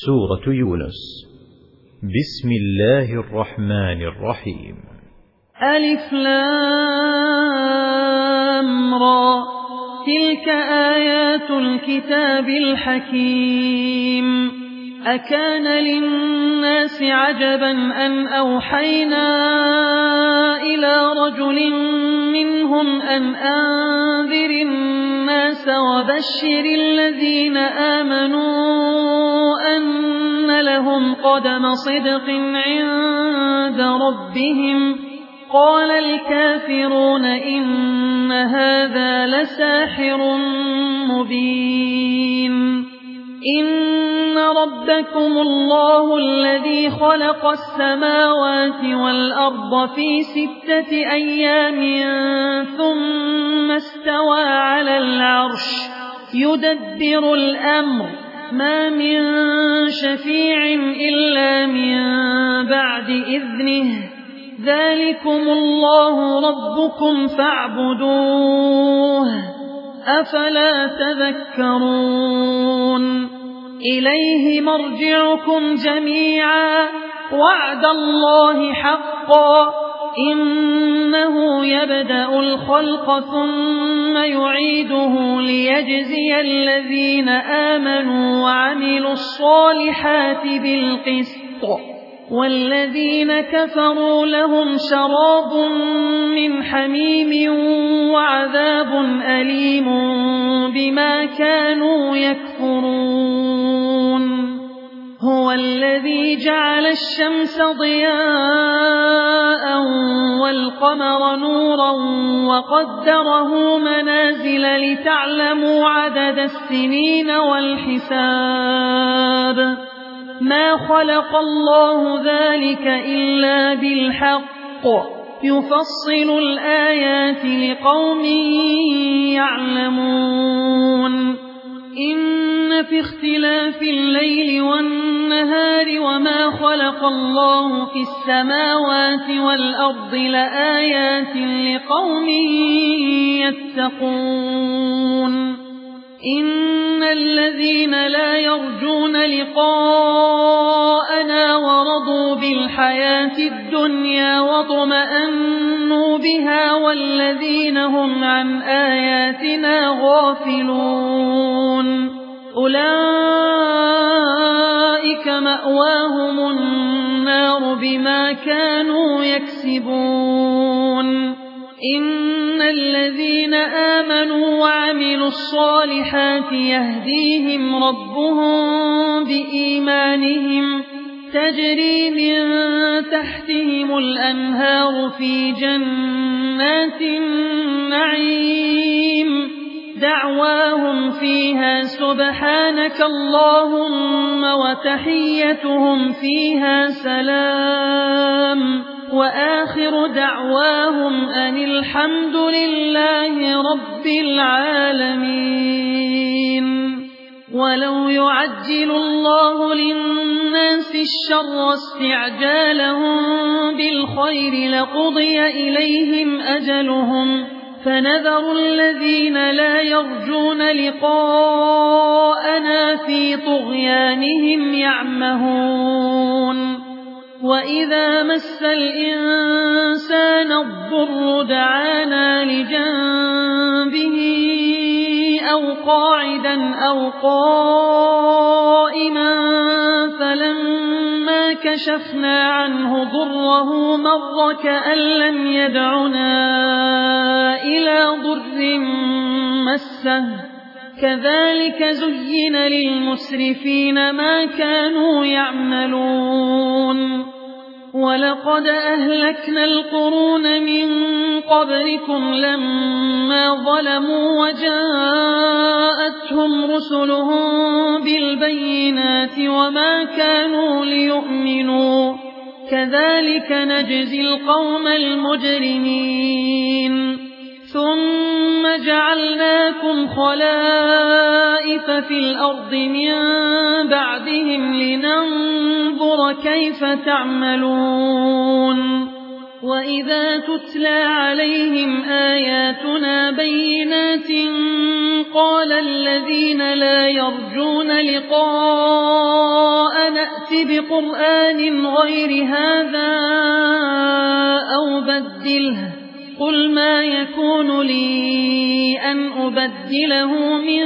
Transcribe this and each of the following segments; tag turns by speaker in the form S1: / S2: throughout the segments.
S1: سورة يونس. بسم الله الرحمن الرحيم.
S2: ألف لام را، تلك آيات الكتاب الحكيم. أكان للناس عجبا أن أوحينا إلى رجل منهم أن أنذر الناس وبشر الذين آمنوا أن لهم قدم صدق عند ربهم. قال الكافرون إن هذا لساحر مبين. إن ربكم الله الذي خلق السماوات والأرض في 6 أيام ثم استوى على العرش يدبر الأمر، ما من شفيع إلا من بعد إذنه. ذلكم الله ربكم فاعبدوه، أفلا تذكرون. إليه مرجعكم جميعا، وعد الله حقا، إنه يبدأ الخلق ثم يعيده ليجزي الذين آمنوا وعملوا الصالحات بالقسط، والذين كفروا لهم شراب من حميم وعذاب أليم بما كانوا يكفرون. هو الذي جعل الشمس ضياء والقمر نورا وقدره منازل لتعلموا عدد السنين والحساب. ما خلق الله ذلك إلا بالحق، يفصل الآيات لقوم يعلمون. إن في اختلاف الليل والنهار وما خلق الله في السماوات والأرض لآيات لقوم يتقون. إن الذين لا يرجون لقاءنا ورضوا بالحياة الدنيا واطمأنوا بها والذين هم عن آياتنا غافلون أولئك مأواهم النار بما كانوا يكسبون. إن الذين آمنوا وعملوا الصالحات يهديهم ربهم بإيمانهم، تجري من تحتهم الأنهار في جنات النعيم. دعواهم فيها سبحانك اللهم وتحيتهم فيها سلام، وآخر دعواهم أن الحمد لله رب العالمين. ولو يعجل الله للناس الشر استعجالهم بالخير لقضي إليهم أجلهم، فنذر الذين لا يرجون لقاءنا في طغيانهم يعمهون. وإذا مس الإنسان الضر دعانا لجنبه أو قاعدا أو قائما، فلما كشفنا عنه ضره مر كأن لم يدعنا إلى ضر مسه. كذلك زين للمسرفين ما كانوا يعملون. ولقد أهلكنا القرون من قبلكم لما ظلموا وجاءتهم رسلهم بالبينات وما كانوا ليؤمنوا، كذلك نجزي القوم المجرمين. ثم جعلناكم خلائف في الأرض من بعدهم لننظر كيف تعملون. وإذا تتلى عليهم آياتنا بينات قال الذين لا يرجون لقاءنا يَأْتِ بِقُرْآنٍ غَيْرِ هَذَا أَوْ بَدِّلْهُ قُلْ مَا يَكُونُ لِي أَنْ أُبَدِّلَهُ مِنْ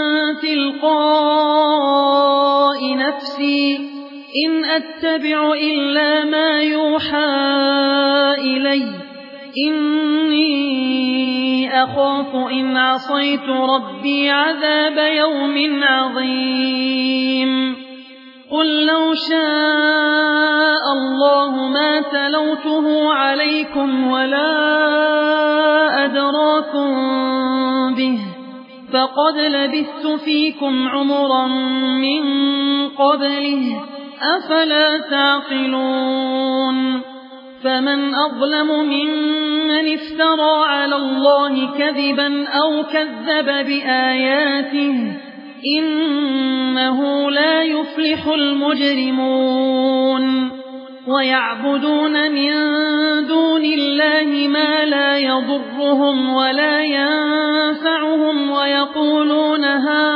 S2: تِلْقَاءِ نَفْسِي إِنْ أَتَّبِعُ إِلَّا مَا يُوحَى إِلَيَّ إِنِّي أَخَافُ إِنْ عَصَيْتُ رَبِّي عَذَابَ يَوْمٍ عَظِيمٍ قُل لَّوْ شَاءَ اللَّهُ مَا تَلَوْتُهُ عَلَيْكُمْ وَلَا أَدْرَاكُم بِهِ فَقَدْ لَبِثْتُ فِيكُمْ عُمُرًا مِّن قَبْلِهِ أَفَلَا تَعْقِلُونَ فَمَنْ أَظْلَمُ مِمَّنِ افْتَرَى عَلَى اللَّهِ كَذِبًا أَوْ كَذَّبَ بِآيَاتِهِ إِنَّهُ لا يُفْلِحُ المجرمون وَيَعْبُدُونَ مِن دُونِ اللَّهِ مَا لَا يَضُرُّهُمْ وَلَا يَنفَعُهُمْ وَيَقُولُونَ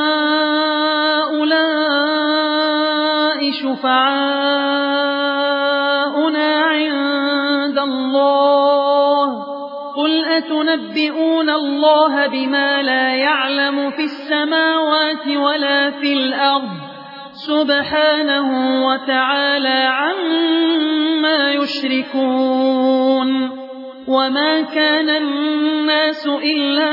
S2: هَؤُلَاءِ شُفَعَاؤُنَا عِندَ اللَّهِ قُلْ أَتُنَبِّئُونَ اللَّهَ بِمَا لَا يَعْلَمُ فِي السَّمَاوَاتِ وَلَا فِي الْأَرْضِ سُبْحَانَهُ وَتَعَالَى عَمَّا يُشْرِكُونَ وَمَا كَانَ النَّاسُ إِلَّا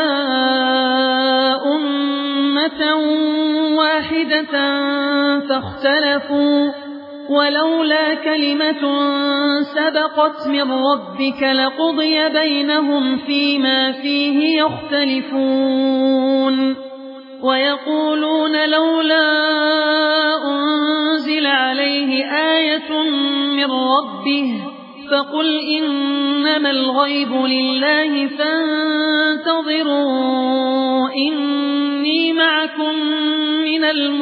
S2: أُمَّةً وَاحِدَةً فَاخْتَلَفُوا وَلَوْلَا كَلِمَةٌ سَبَقَتْ مِنْ رَبِّكَ لَقُضِيَ بَيْنَهُمْ فِيمَا فِيهِ يَخْتَلِفُونَ وَيَقُولُونَ لَوْلَا أُنْزِلَ عَلَيْهِ آيَةٌ مِنْ رَبِّهِ فَقُلْ إِنَّمَا الْغَيْبُ لِلَّهِ فَانتَظِرُوا إِنِّي مَعَكُمْ مِنَ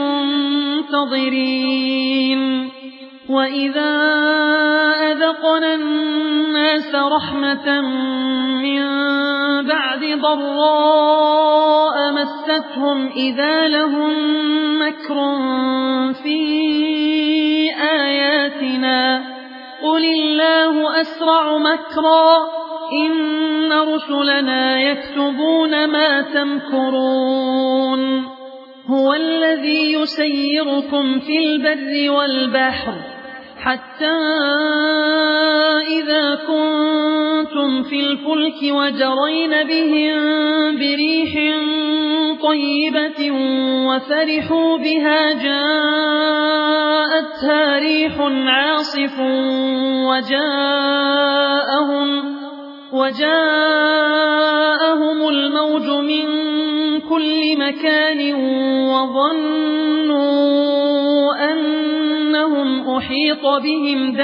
S2: الْمُنتَظِرِينَ وَإِذَا أَذَقْنَا النَّاسَ رَحْمَةً مِّن بَعْدِ ضَرَّاءَ مَسَّتْهُمْ إِذَا لَهُم مَّكْرٌ فِي آيَاتِنَا قُلِ اللَّهُ أَسْرَعُ مَكْرًا إِنَّ رُسُلَنَا يَكْتُبُونَ مَا تَمْكُرُونَ هُوَ الَّذِي يُسَيِّرُكُمْ فِي الْبَرِّ وَالْبَحْرِ حَتَّى إِذَا كُنتُمْ فِي الْفُلْكِ وَجَرَيْنَ بِهِم بِرِيحٍ طَيِّبَةٍ وَفَرِحُوا بِهَا جَاءَتْهَا رِيحٌ عَاصِفٌ وَجَاءَهُمُ الْمَوْجُ مِنْ كُلِّ مَكَانٍ وَظَنُّوا أَنَّهُمْ أُحِيطَ بِهِمْ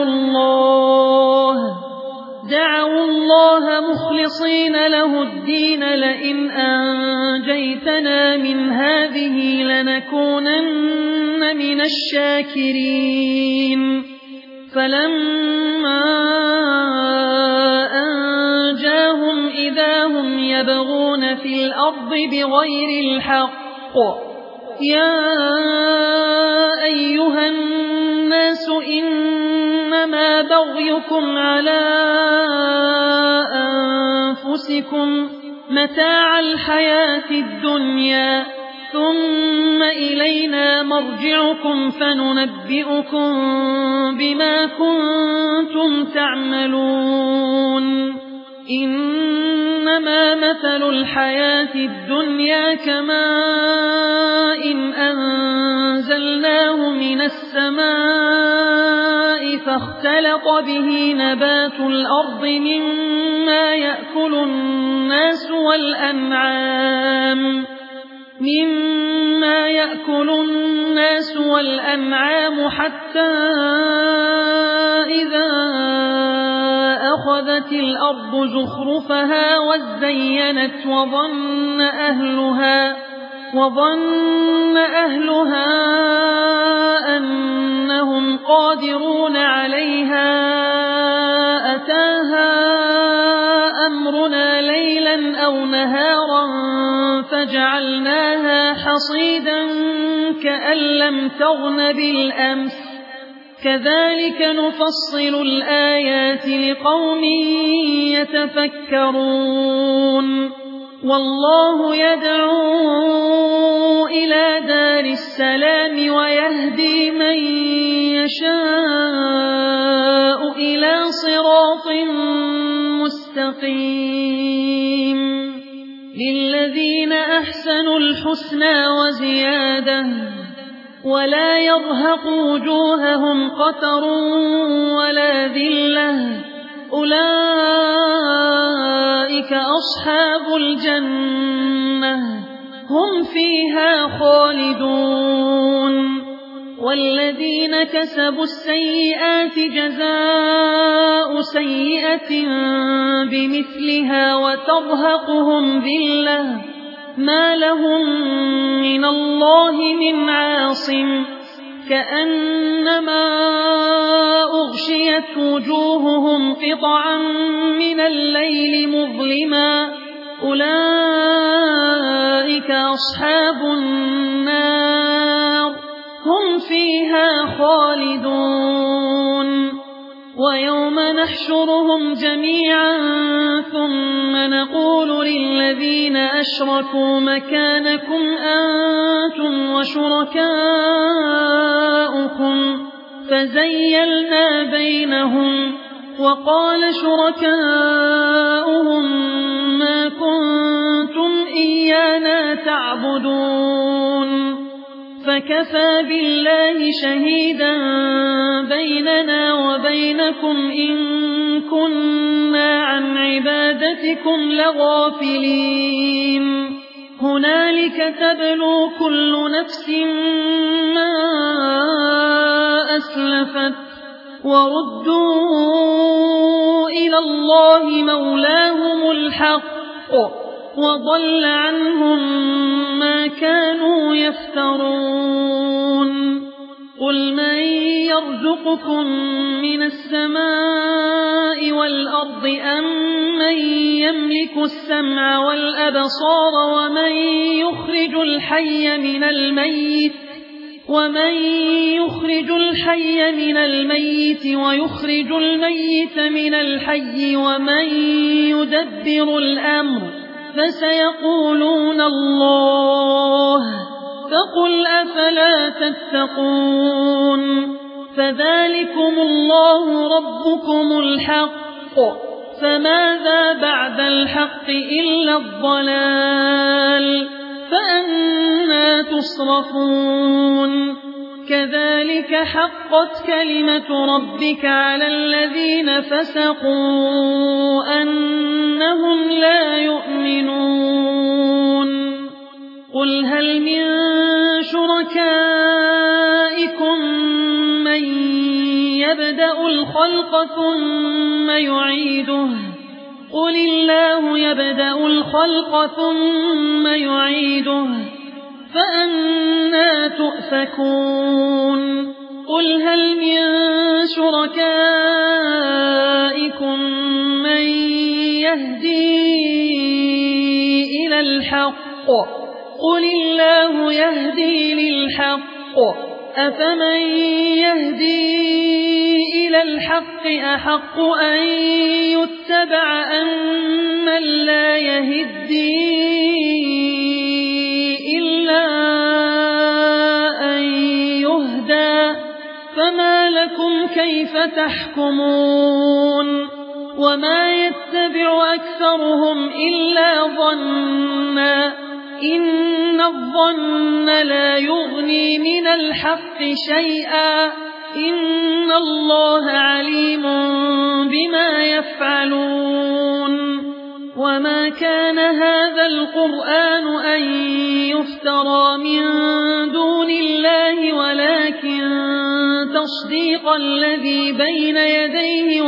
S2: دعوا الله مخلصين له الدين لئن أنجيتنا من هذه لنكونن من الشاكرين فلما أنجاهم إذا هم يبغون في الأرض بغير الحق يا أيها الناس إنما بغيكم على أنفسكم متاع الحياة الدنيا ثم إلينا مرجعكم فننبئكم بما كنتم تعملون إنما مثل الحياة الدنيا كماء أنزلناه من السماء فاختلط به نبات الأرض مما يأكل الناس والأنعام حتى إذا أخذت الأرض زخرفها وزينت وظن أهلها أنهم قادرون عليها أتاها أمرنا ليلا أو نهارا فجعلناها حصيدا كأن لم تغن بالأمس كذلك نفصل الآيات لقوم يتفكرون والله يدعو إلى دار السلام ويهدي من يشاء إلى صراط مستقيم للذين أحسنوا الحسنى وزيادة ولا يرهق وجوههم قتر ولا ذلة أولئك أصحاب الجنة هم فيها خالدون والذين كسبوا السيئات جزاء سيئة بمثلها وترهقهم ذلة ما لهم من الله من عاصم كأنما أغشيت وجوههم قطعا من الليل مظلما أولئك أصحاب النار هم فيها خالدون ويوم نحشرهم جميعا ثم نقول للذين أشركوا مكانكم أنتم وشركاؤكم فزيلنا بينهم وقال شركاؤهم ما كنتم إيانا تعبدون فكفى بالله شهيدا بيننا وبينكم إن كنا عن عبادتكم لغافلين هنالك تبلو كل نفس ما أسلفت وردوا إلى الله مولاهم الحق وضل عنهم ما كانوا يفترون قل من يرزقكم من السماء والأرض أم من يملك السمع والأبصار ومن يخرج الحي من الميت ويخرج الميت من الحي ومن يدبر الأمر فسيقولون الله فقل أفلا تتقون فذلكم الله ربكم الحق فماذا بعد الحق إلا الضلال فأنى تصرفون كذلك حقت كلمة ربك على الذين فسقوا أنهم لا يؤمنون قل هل من شركائكم من يبدأ الخلق ثم يعيده قل الله يبدأ الخلق ثم يعيده فأنى تؤفكون قل هل من شركائكم من يهدي إلى الحق قل الله يهدي للحق أفمن يهدي إلى الحق أحق أن يتبع أمن لا يهدي إلا أن يهدى فما لكم كيف تحكمون وما يتبع أكثرهم إلا ظنا إن الظن لا يغني من الحق شيئا إن الله عليم بما يفعلون وما كان هذا القرآن أن يفترى من دون الله ولكن تصديق الذي بين يديه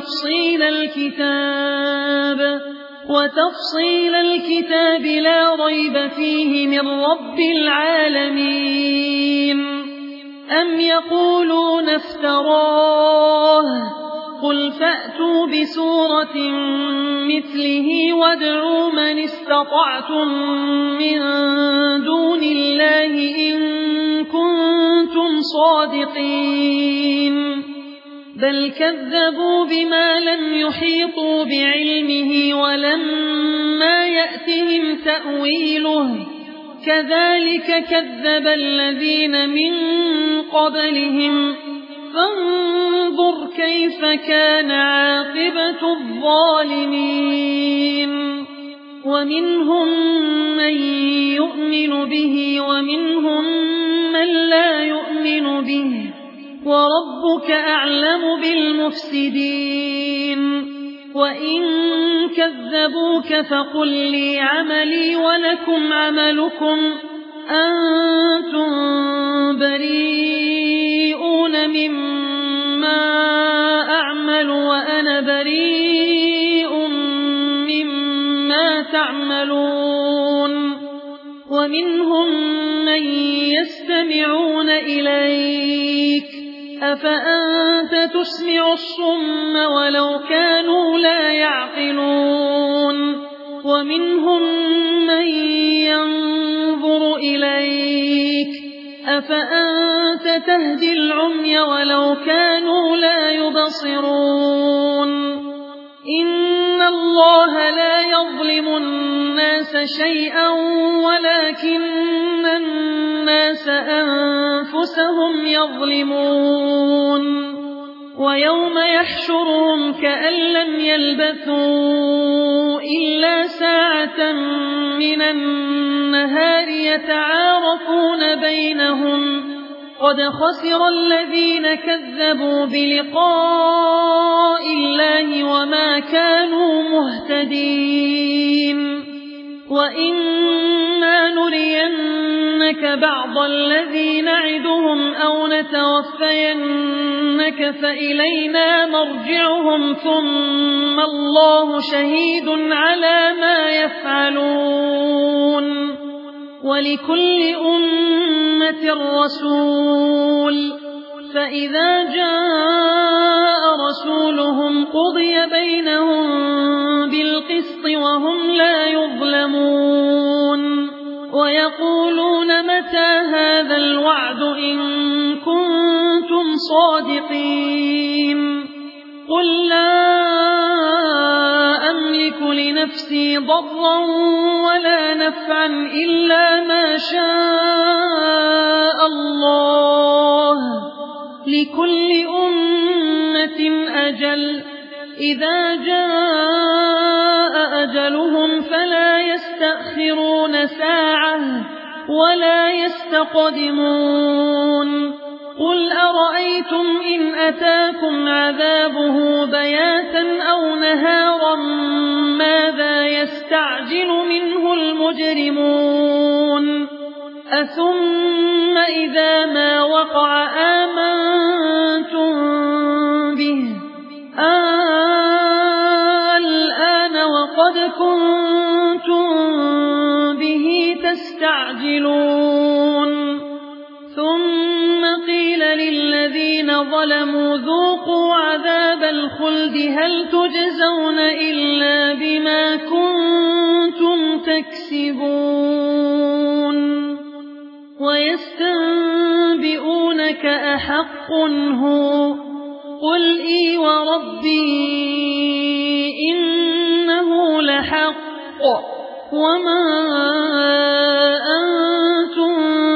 S2: وتفصيل الكتاب لا ريب فيه من رب العالمين أم يقولون افتراه قل فأتوا بسورة مثله وادعوا من استطعتم من دون الله إن كنتم صادقين بل كذبوا بما لم يحيطوا بعلمه ولما يأتهم تأويله كذلك كذب الذين من قبلهم فانظر كيف كان عاقبة الظالمين ومنهم من يؤمن به ومنهم من لا يؤمن به وربك أعلم بالمفسدين وإن كذبوك فقل لي عملي ولكم عملكم أنتم بريئون مما أعمل وأنا بريء مما تعملون ومنهم من يستمعون إليك أفأنت تسمع الصم ولو كانوا لا يعقلون ومنهم من ينظر إليك أفأنت تهدي العمي ولو كانوا لا يبصرون إن الله لا يظلم الناس شيئا ولكن الناس أنفسهم يظلمون ويوم يحشرهم كأن لم يلبثوا إلا ساعة من النهار يتعارفون بينهم قد خسر الذين كذبوا بلقاء الله وما كانوا مهتدين وإما نرينك بعض الذي نعدهم أو نتوفينك فإلينا مرجعهم ثم الله شهيد على ما يفعلون ولكل أمة رسول فإذا جاء رسولهم قضي بينهم بالقسط وهم لا يظلمون ويقولون متى هذا الوعد إن كنتم صادقين قل لا أملك لنفسي ضرا ولا نفعا إلا ما شاء الله لكل أمة أجل إذا جاء أجلهم فلا يستأخرون ساعة ولا يستقدمون قل أرأيتم إن أتاكم عذابه بياتا أو نهارا ماذا يستعجل منه المجرمون أثم إذا ما وقع آمنتم به الآن وقد كنتم به تستعجلون ثم قيل للذين ظلموا ذوقوا عذاب الخلد هل تجزون إلا بما كنتم تكسبون ويستنبئونك أحق هو قل إي وربي إنه لحق وما أنتم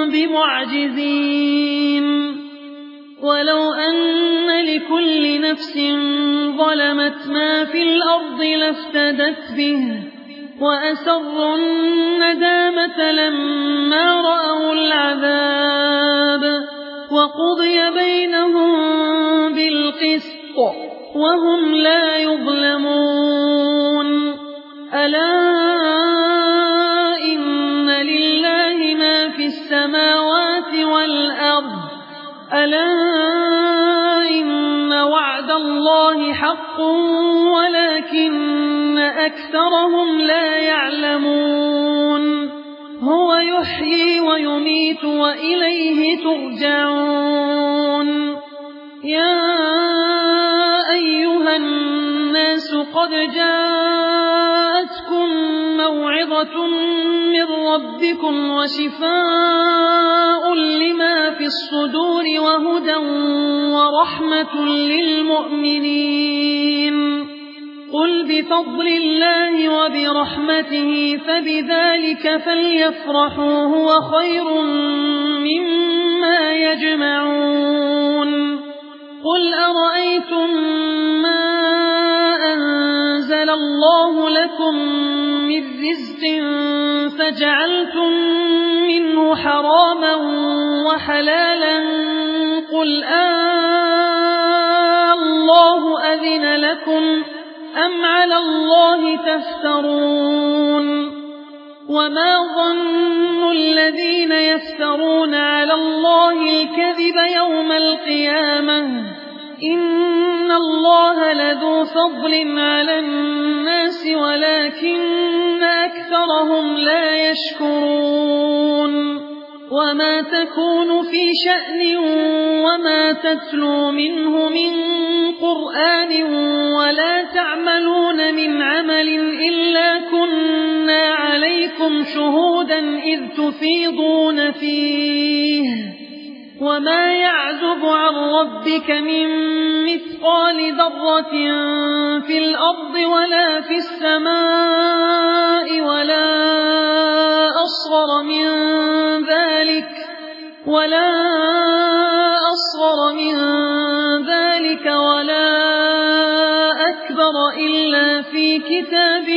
S2: بمعجزين ولو أن لكل نفس ظلمت ما في الأرض لافتدت به وأسروا الندامة لما رأوا العذاب وقضي بينهم بالقسط وهم لا يظلمون ألا إن لله ما في السماوات والأرض ألا إن وعد الله حق ولكن أكثرهم لا يعلمون هو يحيي ويميت وإليه ترجعون يا أيها الناس قد جاءتكم موعظة من ربكم وشفاء لما في الصدور وهدى ورحمة للمؤمنين. قل بفضل الله وبرحمته فبذلك فليفرحوا هو خير مما يجمعون. قل أرأيتم ما أنزل الله لكم من رزق فجعلتم منه حراما وحلالا قل الله أذن لكم أم على الله تفترون. وما ظن الذين يفترون على الله الكذب يوم القيامة إن الله لذو فضل على الناس ولكن أكثرهم لا يشكرون. وما تكون في شأن وما تتلو منه من قرآن ولا تعملون من عمل إلا كنا عليكم شهودا إذ تفيضون فيه. وما يعزب عن ربك من مثقال ذرة في الأرض ولا في السماء ولا أصغر من ذلك ولا أكبر إلا في كتاب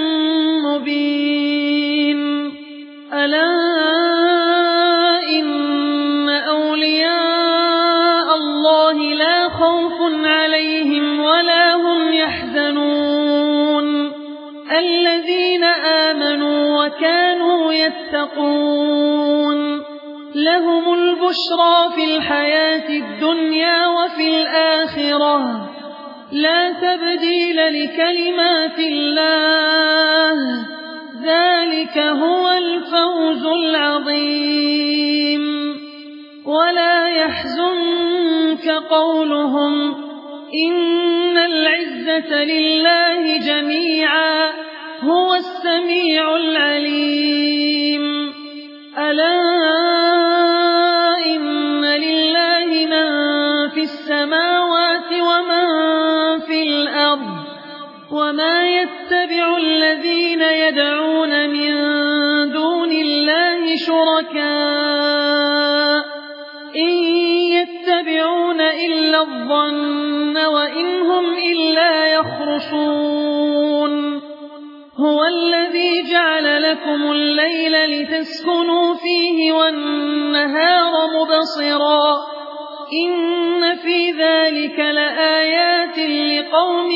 S2: مبين. ألا إن أولياء الله لا خوف عليهم ولا هم يحزنون الذين آمنوا وكانوا يتقون. لهم البشرى في الحياة الدنيا وفي الآخرة لا تبديل لكلمات الله ذلك هو الفوز العظيم. ولا يحزنك قولهم إن العزة لله جميعا هو السميع العليم. ألا إن لله من في السماوات ومن في الأرض وما يتبع الذين يدعون من دون الله شركاء إن يتبعون إلا الظن وإن هم إلا يخرصون. هو الذي جعل لكم الليل لتسكنوا فيه والنهار مبصرا إن في ذلك لآيات لقوم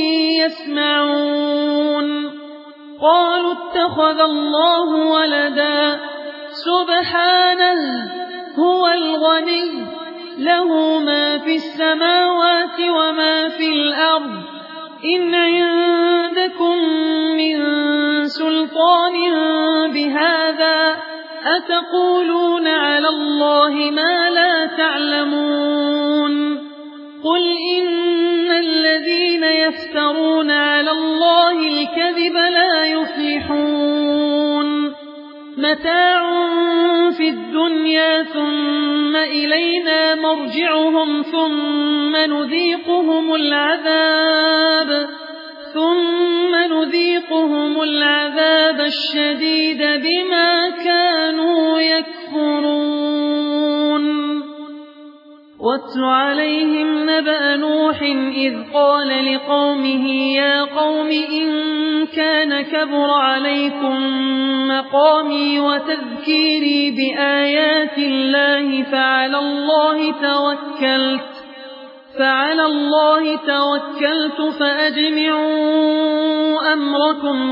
S2: يسمعون. قالوا اتخذ الله ولدا سبحانه هو الغني له ما في السماوات وما في الأرض إن عندكم من سلطان بهذا أتقولون على الله ما لا تعلمون. قل إن الذين يفترون على الله الكذب لا يفلحون. متاع في الدنيا ثم إلينا مرجعهم ثم نذيقهم العذاب الشديد بما كانوا يكفرون. واتل عليهم نبأ نوح إذ قال لقومه يا قوم إن كان كبر عليكم مقامي وتذكيري بآيات الله فعلى الله توكلت فأجمعوا أمركم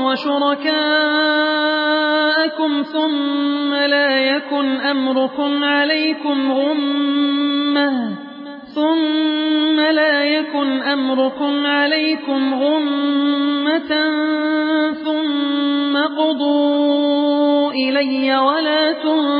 S2: وشركاءكم ثم لا يكن أمركم عليكم غمة ثم قضوا إلي ولا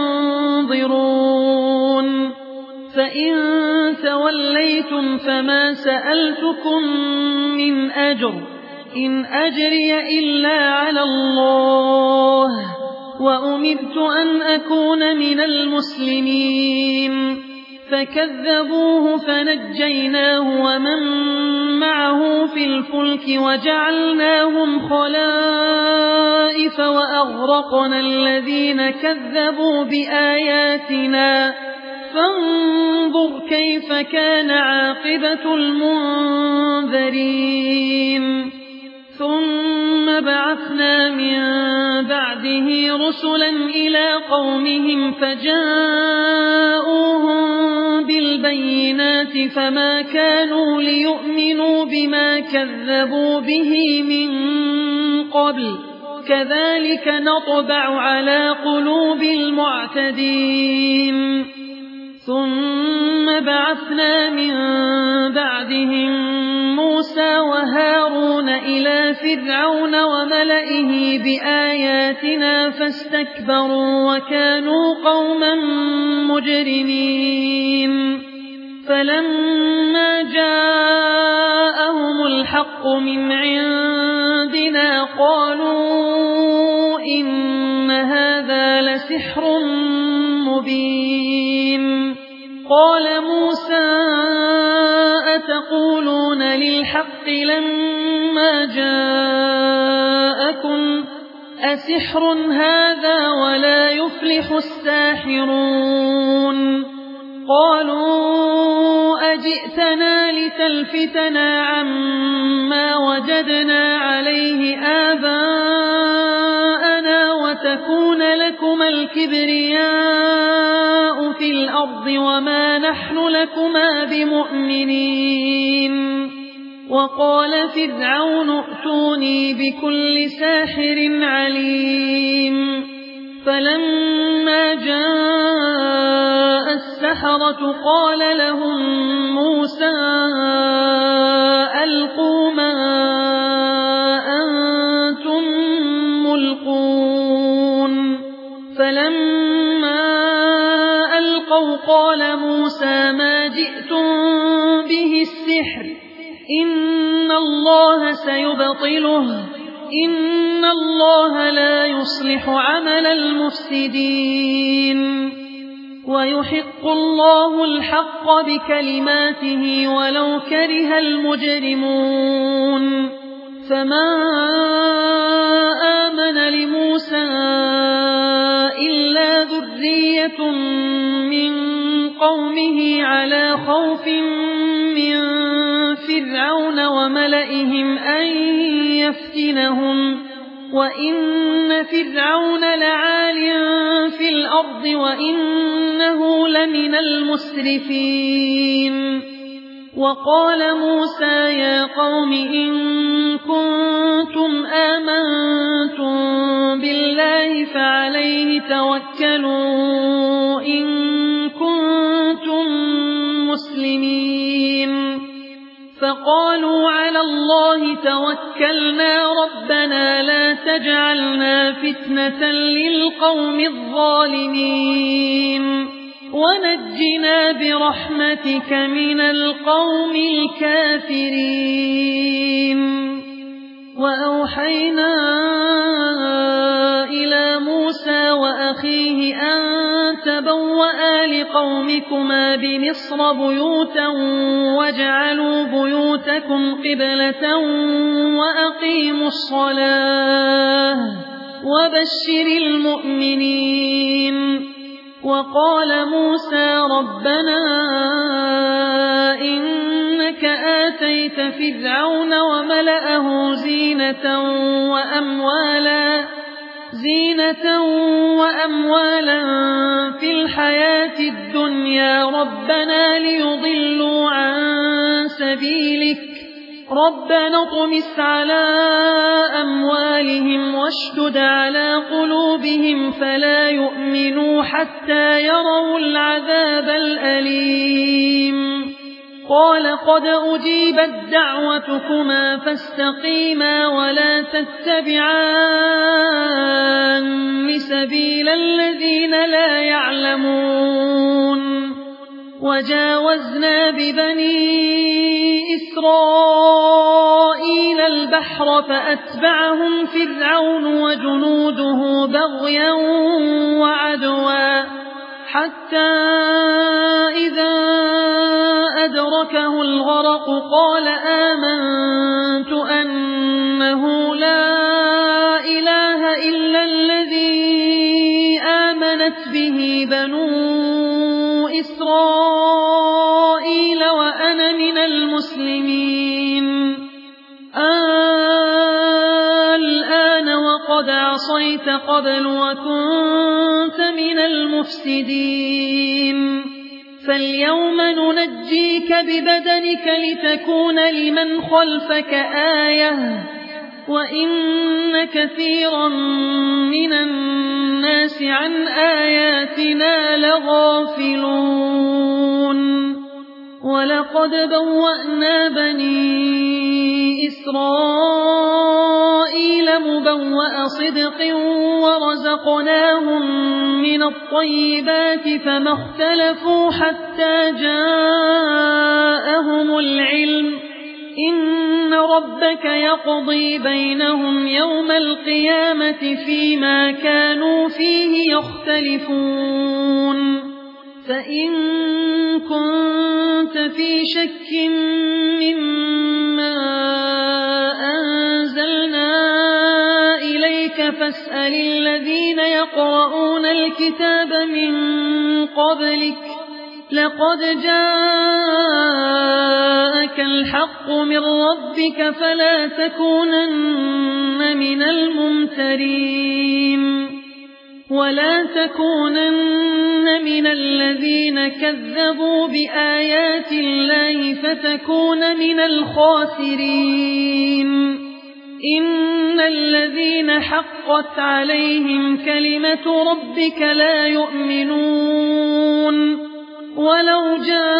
S2: تنظرون. فإن توليتم فما سألتكم من أجر إن أجري إلا على الله وأمرت أن أكون من المسلمين فكذبوه فنجيناه ومن معه في الفلك وجعلناهم خلائف وأغرقنا الذين كذبوا بآياتنا فانظر كيف كان عاقبة المنذرين ثم بعثنا من بعده رسلا إلى قومهم فجاءوهم بالبينات فما كانوا ليؤمنوا بما كذبوا به من قبل كذلك نطبع على قلوب المعتدين ثم بعثنا من بعدهم موسى وهارون إلى فرعون وملئه بآياتنا فاستكبروا وكانوا قوما مجرمين فلما جاءهم الحق من عندنا قالوا إن هذا لسحر مبين قال موسى أتقولون للحق لما جاءكم أسحر هذا ولا يفلح الساحرون قالوا أجئتنا لتلفتنا عما وجدنا عليه آباءنا وتكون لكما الكبرياء في الأرض وما نحن لكما بمؤمنين وقال فرعون ائتوني بكل ساحر عليم فلما جاء السحرة قال لهم موسى ألقوا ما أنتم ملقون فلما ألقوا قال موسى ما جئتم به السحر إن الله سيبطله إن الله لا يصلح عمل المفسدين ويحق الله الحق بكلماته ولو كره المجرمون فما آمن لموسى إلا ذرية من قومه على خوف من فرعون وملئهم أن يفتنهم وإن فرعون لعال في الأرض وإنه لمن المسرفين وقال موسى يا قوم إن كنتم آمنتم بالله فعليه توكلوا إن كنتم مسلمين فقالوا على الله توكلنا ربنا لا تجعلنا فتنة للقوم الظالمين ونجنا برحمتك من القوم الكافرين وأوحينا إلى موسى وأخيه أن تبوأ لقومكما بمصر بيوتا واجعلوا بيوتكم قبلة وأقيموا الصلاة وبشر المؤمنين وقال موسى ربنا إنك آتيت فرعون وملأه زينة وأموالا في الحياة الدنيا ربنا ليضلوا عن سبيلك ربنا اطمس على أموالهم واشدد على قلوبهم فلا يؤمنوا حتى يروا العذاب الأليم قال قد أجيبت دعوتكما فاستقيما ولا تتبعان سبيل الذين لا يعلمون وجاوزنا ببني إسرائيل البحر البحر فأتبعهم فرعون وجنوده بغيا وعدوا حتى إذا أدركه الغرق قال آمنت أنه لا إله إلا الذي آمنت به بنو إسرائيل وأنا من المسلمين الآن وقد عصيت قبل وكنت من المفسدين فاليوم ننجيك ببدنك لتكون لمن خلفك آية وإن كثيرا من الناس عن آياتنا لغافلون ولقد بوأنا بني إسرائيل مبوأ صدق ورزقناهم من الطيبات فما اختلفوا حتى جاءهم العلم إن ربك يقضي بينهم يوم القيامة فيما كانوا فيه يختلفون فإن كنت في شك مما أنزلنا إليك فاسأل الذين يقرؤون الكتاب من قبلك لقد جاءك الحق من ربك فلا تكونن من الممترين ولا تكونن من الذين كذبوا بآيات الله فتكون من الخاسرين إن الذين حقت عليهم كلمة ربك لا يؤمنون ولو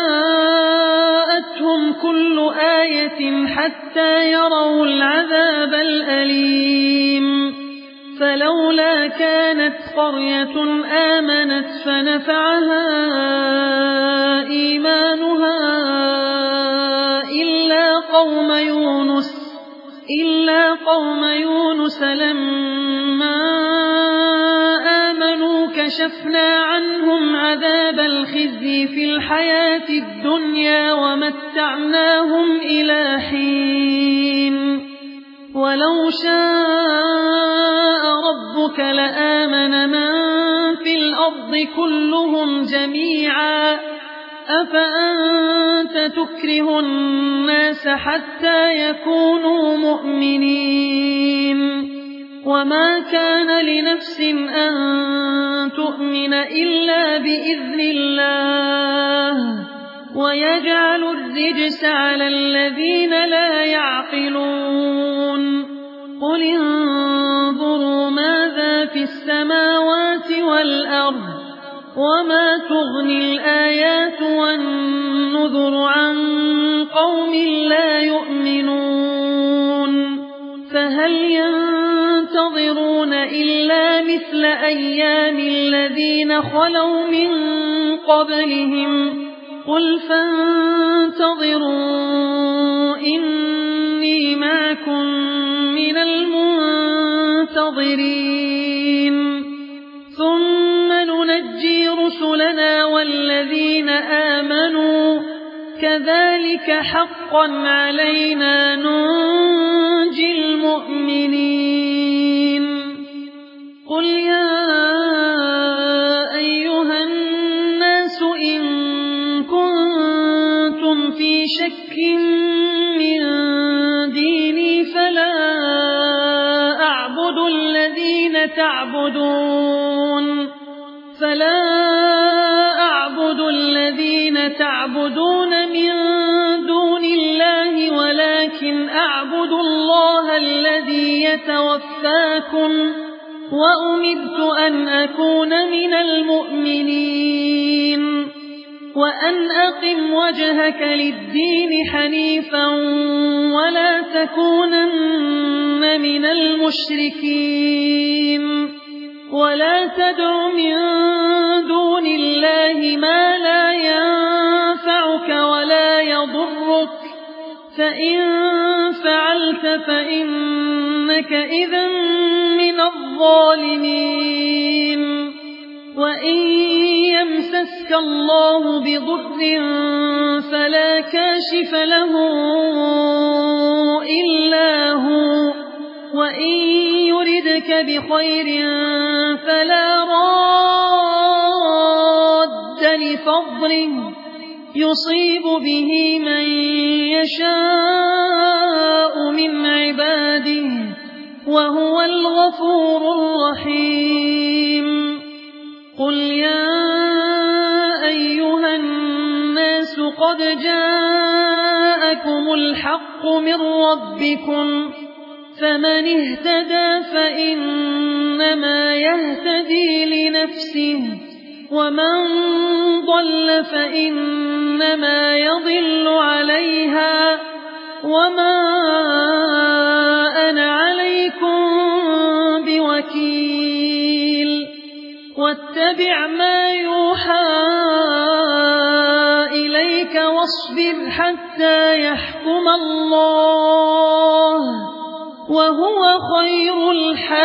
S2: جاءتهم كل آية حتى يروا العذاب الأليم فلولا كانت قرية آمنت فنفعها إيمانها إلا قوم يونس لما آمنوا كشفنا عنهم عذاب الخزي في الحياة الدنيا ومتعناهم إلى حين ولو شاء ربك لآمن من في الأرض كلهم جميعا أفأنت تكره الناس حتى يكونوا مؤمنين وما كان لنفس أن تؤمن إلا بإذن الله ويجعل الرجس على الذين لا يعقلون قل انظروا ماذا في السماوات والأرض وما تغني الآيات والنذر عن قوم لا يؤمنون فهل ينتظرون إلا مثل أيام الذين خلوا من قبلهم قل فانتظروا إني معكم من المنتظرين ثم ننجي رسلنا والذين آمنوا كذلك حقا علينا ننجي المؤمنين قل يا أيها الناس إن كنتم في شك من ديني فلا أعبد الذين تعبدون من دون الله ولكن أعبد الله الذي يتوفاكم وأمرت أن أكون من المؤمنين وأن أقم وجهك للدين حنيفا ولا تكونن من المشركين ولا تدع من دون الله ما لا ينفعك ولا يضرك فإن فعلت فإنك إذا من الظالمين وإن يمسسك الله بضر فلا كاشف له إلا هو وإن يردك بخير فلا راد لفضله يصيب به من يشاء من عباده وهو الغفور الرحيم قل يا أيها الناس قد جاءكم الحق من ربكم فمن اهتدى فإنما يهتدي لنفسه ومن ضل فإنما يضل عليها وما أنا عليكم بوكيل واتبع ما يوحى إليك واصبر حتى يحكم الله وهو خير الحاكمين.